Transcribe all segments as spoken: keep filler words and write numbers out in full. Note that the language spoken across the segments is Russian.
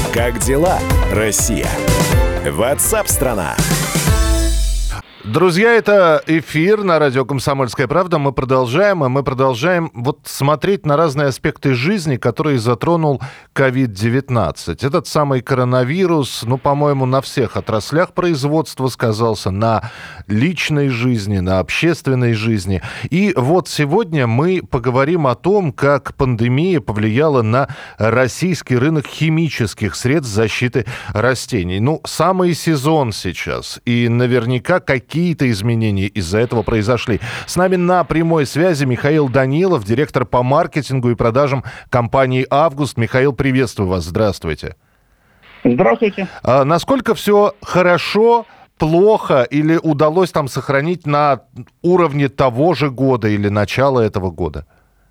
Как дела, Россия? Ватсап-страна! Друзья, это эфир на радио «Комсомольская правда». Мы продолжаем, и мы продолжаем вот смотреть на разные аспекты жизни, которые затронул ковид девятнадцать. Этот самый коронавирус, ну, по-моему, на всех отраслях производства сказался, на личной жизни, на общественной жизни. И вот сегодня мы поговорим о том, как пандемия повлияла на российский рынок химических средств защиты растений. Ну, самый сезон сейчас, и наверняка какие Какие-то изменения из-за этого произошли. С нами на прямой связи Михаил Данилов, директор по маркетингу и продажам компании «Август». Михаил, приветствую вас. Здравствуйте. Здравствуйте. А насколько все хорошо, плохо или удалось там сохранить на уровне того же года или начала этого года?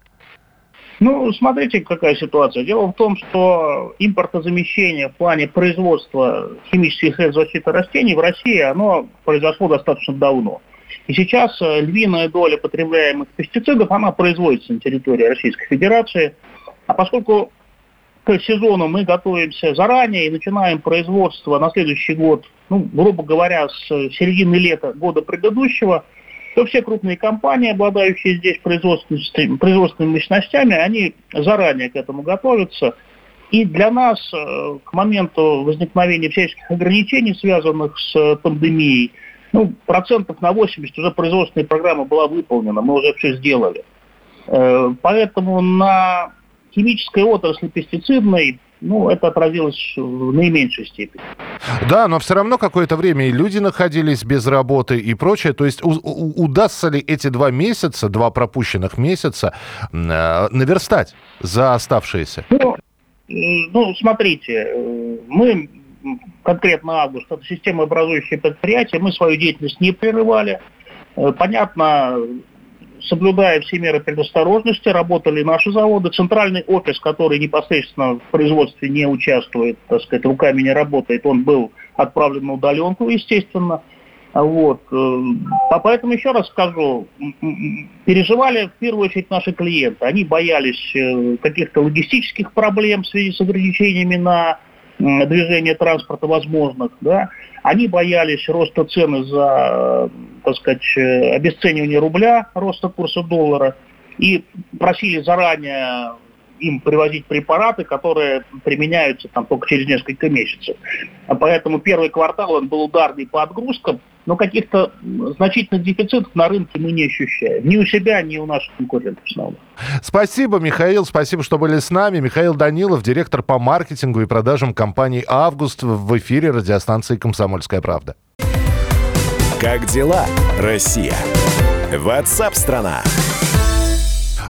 Ну, смотрите, какая ситуация. Дело в том, что импортозамещение в плане производства химических средств защиты растений в России, оно произошло достаточно давно. И сейчас львиная доля потребляемых пестицидов, она производится на территории Российской Федерации. А поскольку к сезону мы готовимся заранее и начинаем производство на следующий год, ну, грубо говоря, с середины лета года предыдущего, то все крупные компании, обладающие здесь производственными, производственными мощностями, они заранее к этому готовятся. И для нас к моменту возникновения всяческих ограничений, связанных с пандемией, ну, процентов на восемьдесят уже производственная программа была выполнена, мы уже все сделали. Поэтому на химической отрасли пестицидной, ну, это отразилось в наименьшей степени. Да, но все равно какое-то время и люди находились без работы и прочее. То есть у- у- удастся ли эти два месяца, два пропущенных месяца э, наверстать за оставшиеся? Ну, э, ну, смотрите, э, мы, конкретно «Август», это системообразующее предприятие, мы свою деятельность не прерывали. Э, понятно, соблюдая все меры предосторожности, работали наши заводы. Центральный офис, который непосредственно в производстве не участвует, так сказать, руками не работает, он был отправлен на удаленку, естественно. Вот. Поэтому еще раз скажу, переживали в первую очередь наши клиенты. Они боялись каких-то логистических проблем в связи с ограничениями на движение транспорта возможных, да. Они боялись роста цен из-за, так сказать, обесценивания рубля, роста курса доллара, и просили заранее им привозить препараты, которые применяются там только через несколько месяцев. А поэтому первый квартал он был ударный по отгрузкам, но каких-то значительных дефицитов на рынке мы не ощущаем. Ни у себя, ни у наших конкурентов снова. Спасибо, Михаил, спасибо, что были с нами. Михаил Данилов, директор по маркетингу и продажам компании «Август», в эфире радиостанции «Комсомольская правда». Как дела, Россия? Ватсап-страна!